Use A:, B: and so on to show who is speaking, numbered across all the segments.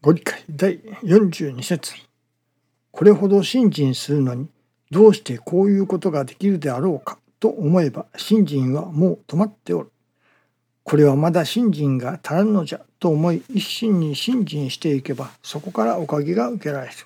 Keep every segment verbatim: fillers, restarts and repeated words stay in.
A: ご理解だいよんじゅうに節。これほど信心するのにどうしてこういうことができるであろうかと思えば信心はもう止まっておる。これはまだ信心が足らぬのじゃと思い一心に信心していけばそこからおかげが受けられる。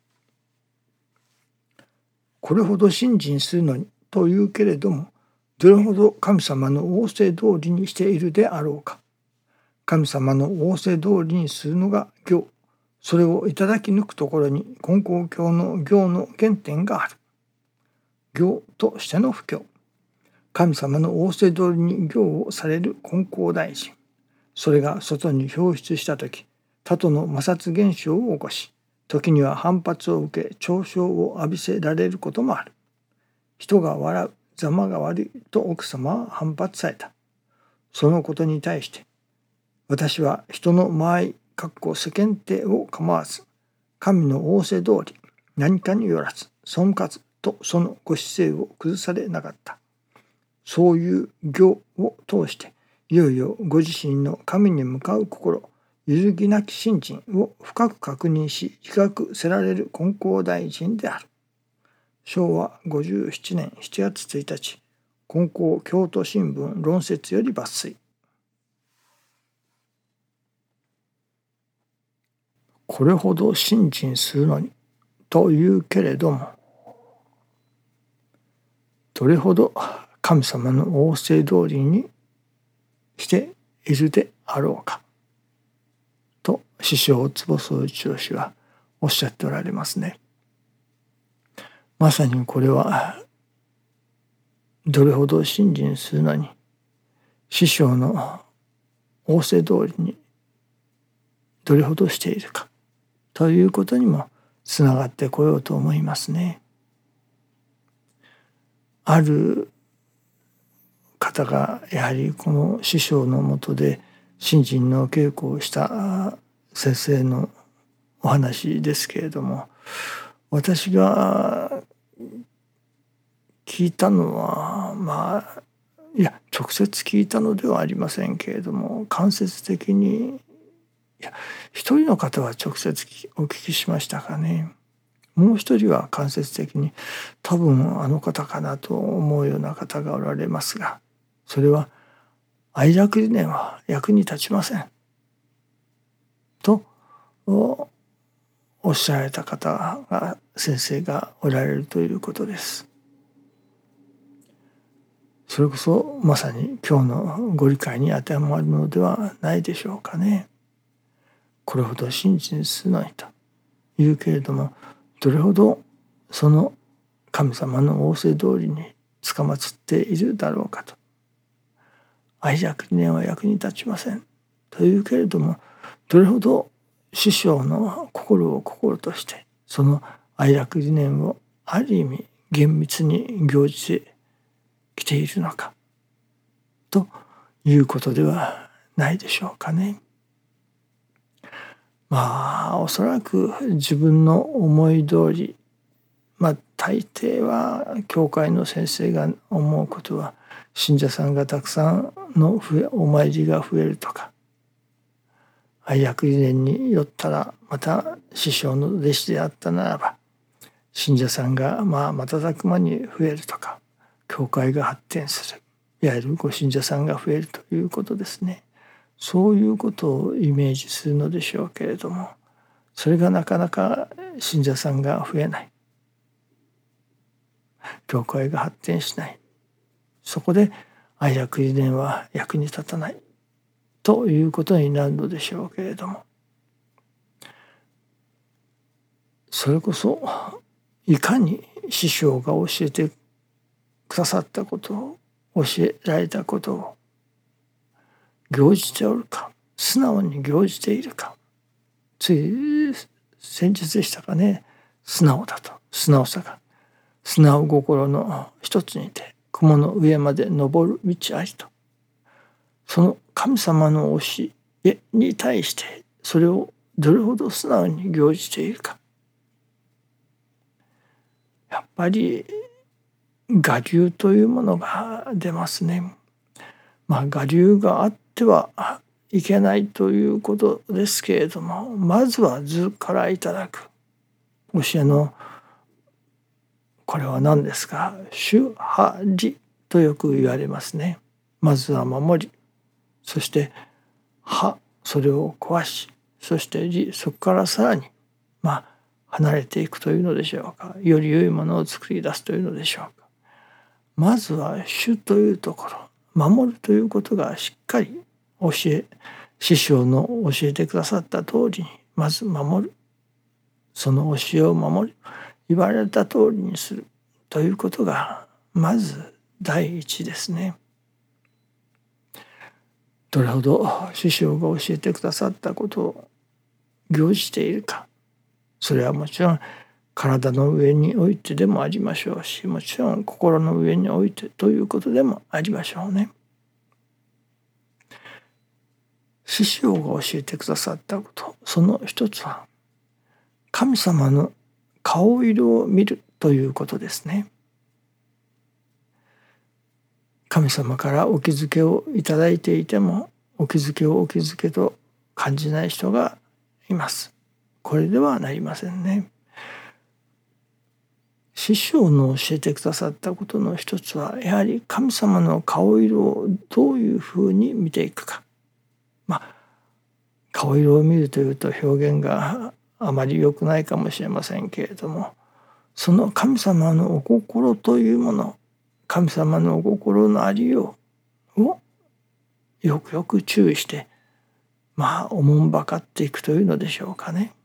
A: これほど信心するのにというけれどもどれほど神様の仰せ通りにしているであろうか。神様の仰せ通りにするのが行。それをいただき抜くところに金光教の行の原点がある。行としての布教。神様の仰せ通りに行をされる金光大臣。それが外に表出したとき、他との摩擦現象を起こし、時には反発を受け、嘲笑を浴びせられることもある。人が笑う、ざまが悪いと奥様は反発された。そのことに対して、私は人の間合い、かっこ世間体を構わず、神の仰せ通り、何かによらず、損かずとそのご姿勢を崩されなかった。そういう行を通して、いよいよご自身の神に向かう心、揺るぎなき信心を深く確認し、自覚せられる金光大臣である。しょうわごじゅうななねんしちがつついたち、金光京都新聞論説より抜粋。これほど信心するのにというけれども、どれほど神様の仰せ通りにしているであろうかと師匠坪宗一郎氏はおっしゃっておられますね。まさにこれはどれほど信心するのに師匠の仰せ通りにどれほどしているかということにもつながってこようと思いますね。ある方がやはりこの師匠のもとで信心の稽古をした先生のお話ですけれども、私が聞いたのはまあいや直接聞いたのではありませんけれども、間接的にいや一人の方は直接お聞きしましたかね。もう一人は間接的に多分あの方かなと思うような方がおられますが、それは愛楽理念は役に立ちませんとおっしゃられた方が先生がおられるということです。それこそまさに今日のご理解に当てはまるのではないでしょうかね。これほど信心するのにというけれども、どれほどその神様の仰せ通りにつかまつっているだろうかと。愛楽理念は役に立ちませんというけれども、どれほど師匠の心を心としてその愛楽理念をある意味厳密に行じてきているのかということではないでしょうかね。まあおそらく自分の思い通り、まあ大抵は教会の先生が思うことは信者さんがたくさんのお参りが増えるとか、愛楽理念によったらまた師匠の弟子であったならば信者さんがまあ瞬く間に増えるとか、教会が発展する、いわゆるご信者さんが増えるということですね。そういうことをイメージするのでしょうけれども、それがなかなか信者さんが増えない、教会が発展しない、そこで愛楽理念は役に立たないということになるのでしょうけれども、それこそいかに師匠が教えてくださったことを、教えられたことを行じておるか、素直に行じているか。つい先日でしたかね、素直だと、素直さが素直心の一つにて雲の上まで登る道ありと、その神様の教えに対してそれをどれほど素直に行じているか。やっぱり我流というものが出ますね。まあ我流があってはいけないということですけれども、まずは図からいただく。教えのこれは何ですか。主派理とよく言われますね。まずは守り、そして派、それを壊し、そして理、そこからさらにまあ離れていくというのでしょうか。より良いものを作り出すというのでしょうか。まずは主というところ、守るということがしっかり教え、師匠の教えてくださった通りにまず守る。その教えを守る。言われた通りにするということがまず第一ですね。どれほど師匠が教えてくださったことを行じているか、それはもちろん体の上においてでもありましょうし、もちろん心の上においてということでもありましょうね。師匠が教えてくださったこと、その一つは神様の顔色を見るということですね。神様からお気づけをいただいていても、お気づけをお気づけと感じない人がいます。これではなりませんね。師匠の教えてくださったことの一つは、やはり神様の顔色をどういうふうに見ていくか。まあ顔色を見るというと表現があまり良くないかもしれませんけれども、その神様のお心というもの、神様のお心のありようをよくよく注意してまあおもんばかっていくというのでしょうかね。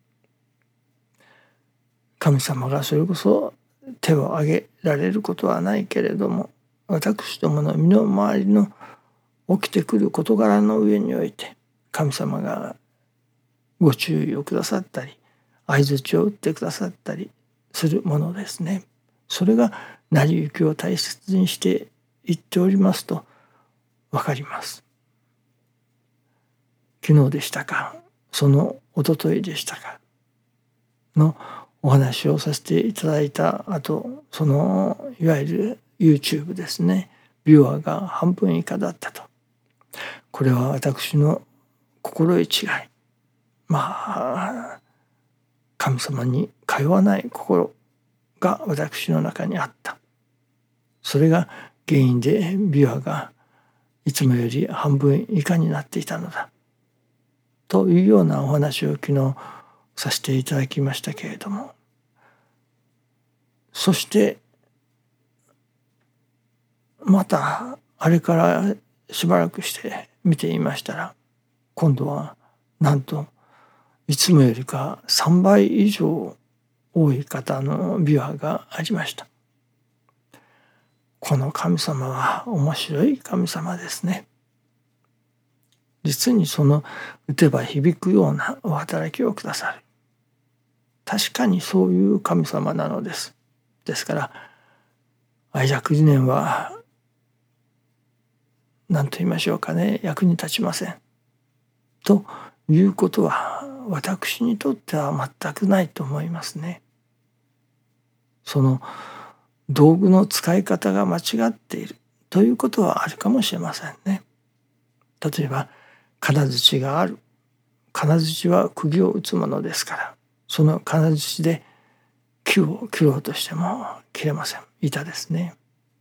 A: 神様がそれこそ手を挙げられることはないけれども、私どもの身の回りの起きてくる事柄の上において神様がご注意をくださったり相槌を打ってくださったりするものですね。それが成り行きを大切にしていっておりますと分かります。昨日でしたか、その一昨日でしたかのお話をさせていただいた後、そのいわゆる YouTube ですね、ビューアーが半分以下だったと。これは私の心得違い、まあ神様に通わない心が私の中にあった。それが原因でビュアがいつもより半分以下になっていたのだというようなお話を昨日させていただきましたけれども、そしてまたあれからしばらくして見ていましたら、今度はなんといつもよりかさんばい以上多い方のビュアがありました。この神様は面白い神様ですね。実にその打てば響くようなお働きをくださる。確かにそういう神様なのです。ですから愛着理念は何と言いましょうかね、役に立ちません。ということは私にとっては全くないと思いますね。その道具の使い方が間違っているということはあるかもしれませんね。例えば金槌がある。金槌は釘を打つものですから、その金槌で木を切ろうとしても切れません。板ですね。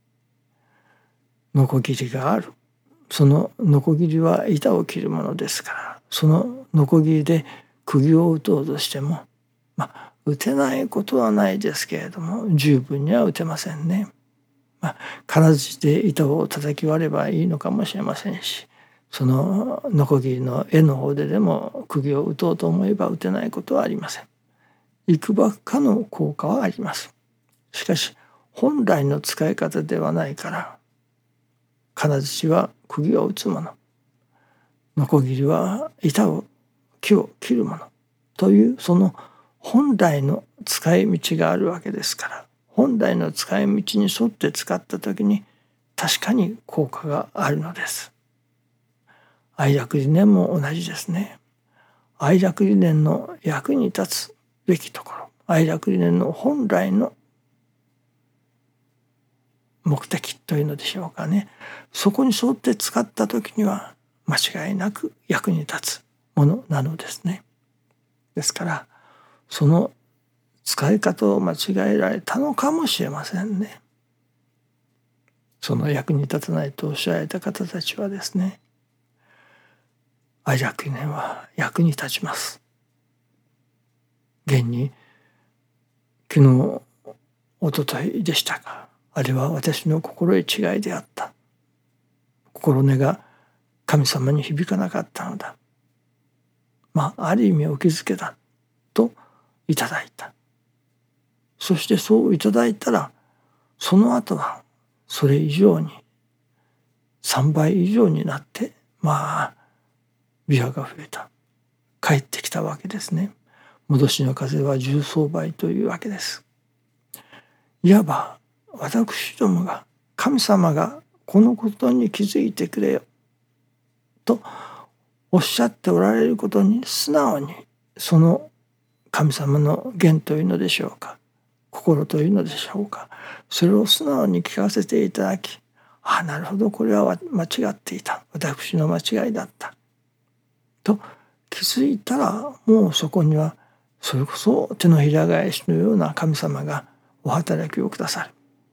A: ノコギリがある。そのノコギリは板を切るものですから、そのノコギリで釘を打とうとしてもまあ打てないことはないですけれども十分には打てませんね。まあ金槌で板を叩き割ればいいのかもしれませんし、そのノコギリの柄の方ででも釘を打とうと思えば打てないことはありません。いくばくかの効果はあります。しかし本来の使い方ではないから、金槌は釘を打つもの、ノコギリは板を木を切るものというその本来の使い道があるわけですから、本来の使い道に沿って使った時に確かに効果があるのです。愛楽理念も同じですね。愛楽理念の役に立つべきところ、愛楽理念の本来の目的というのでしょうかね、そこに沿って使った時には間違いなく役に立つものなのですね。ですからその使い方を間違えられたのかもしれませんね。その役に立たないとおっしゃられた方たちはですね、愛楽念は役に立ちます。現に昨日おとといでしたか、あれは私の心得違いであった。心根が神様に響かなかったのだ。まあある意味お気づけだといただいた。そしてそういただいたら、その後はそれ以上にさんばい以上になって、まあ琵琶が増えた、帰ってきたわけですね。戻しの風は重層倍というわけです。いわば私どもが、神様がこのことに気づいてくれよとおっしゃっておられることに素直に、その神様の言というのでしょうか、心というのでしょうか、それを素直に聞かせていただき、ああなるほど、これは間違っていた、私の間違いだったと気づいたら、もうそこにはそれこそ手のひら返しのような神様がお働きをくださる。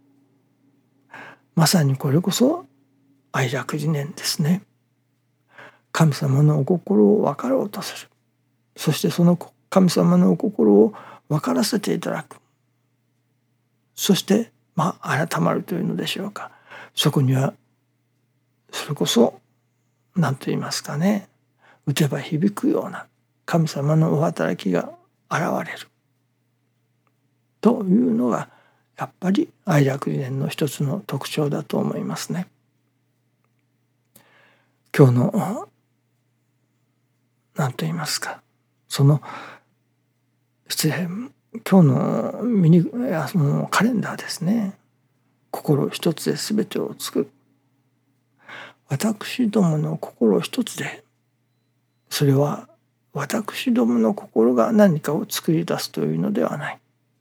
A: まさにこれこそ愛楽理念ですね。神様のお心を分かろうとする。そしてその神様のお心を分からせていただく。そしてまあ改まるというのでしょうか。そこにはそれこそ何と言いますかね、打てば響くような神様のお働きが現れるというのがやっぱり愛楽理念の一つの特徴だと思いますね。今日の何と言いますか、その失礼今日のミニそのカレンダーですね。心一つで全てを作る。私どもの心一つで、それは私どもの心が何かを作り出すというのではない。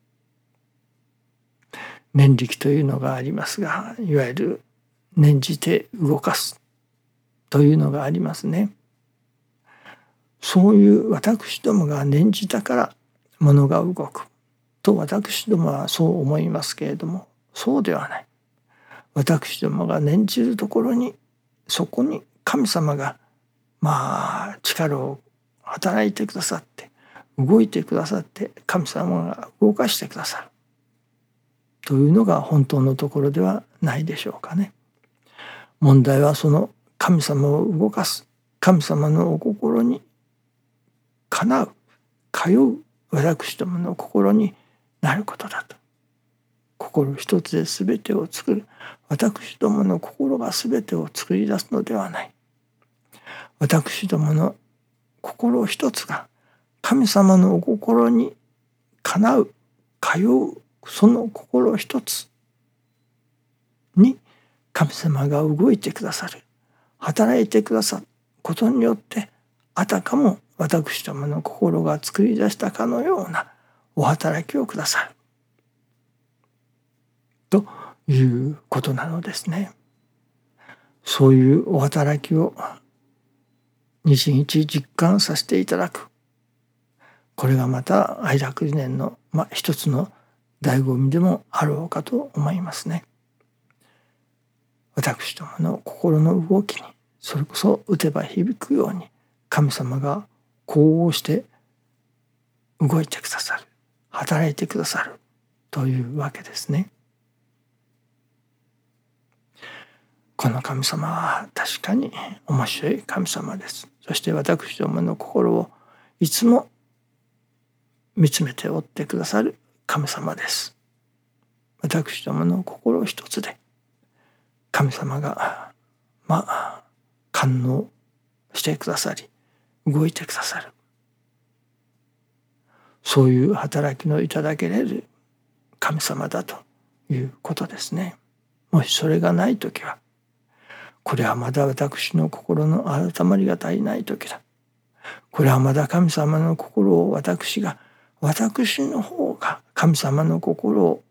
A: 念力というのがありますが、いわゆる念じて動かすというのがありますね。そういう私どもが念じたから物が動くと私どもはそう思いますけれども、そうではない。私どもが念じるところに、そこに神様がまあ力を働いてくださって、動いてくださって、神様が動かしてくださるというのが本当のところではないでしょうかね。問題はその神様を動かす、神様のお心にかなう、通う私どもの心になることだと。心一つで全てを作る。私どもの心が全てを作り出すのではない。私どもの心一つが神様のお心にかなう、通う、その心一つに神様が動いてくださる、働いてくださることによって、あたかも私どもの心が作り出したかのようなお働きをくださるということなのですね。そういうお働きを日々実感させていただく。これがまた愛楽理念の、まあ、一つの醍醐味でもあろうかと思いますね。私どもの心の動きに、それこそ打てば響くように神様が呼応して動いてくださる、働いてくださるというわけですね。この神様は確かに面白い神様です。そして私どもの心をいつも見つめておってくださる神様です。私どもの心一つで神様がまあ感応してくださり、動いてくださる、そういう働きのいただけれる神様だということですね。もしそれがないときは、これはまだ私の心の改まりが足りないときだ。これはまだ神様の心を私が、私の方が神様の心を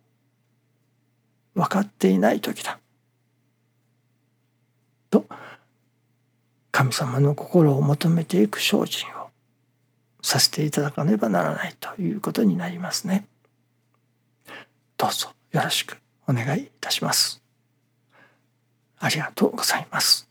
A: 分かっていないときだ。と神様の心を求めていく精進をさせていただかねばならないということになりますね。どうぞよろしくお願いいたします。ありがとうございます。